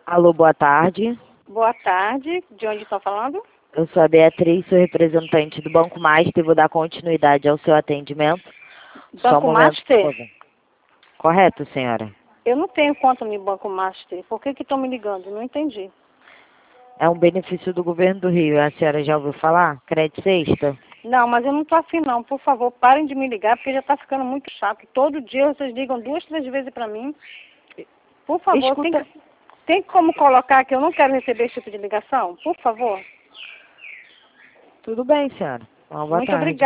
Alô, boa tarde. Boa tarde. De onde estão falando? Eu sou a Beatriz, sou representante do Banco Master e vou dar continuidade ao seu atendimento. Só um Banco momento, por Master? favor. Correto, senhora? Eu não tenho conta no Banco Master. Por que estão me ligando? Não entendi. É um benefício do governo do Rio. A senhora já ouviu falar? Crédito sexta? Não, mas eu não estou afim não. Por favor, parem de me ligar, porque já está ficando muito chato. Todo dia vocês ligam 2, 3 vezes para mim. Por favor, Escuta. tem como colocar que eu não quero receber esse tipo de ligação? Por favor. Tudo bem, senhora. Uma boa Muito tarde. obrigada.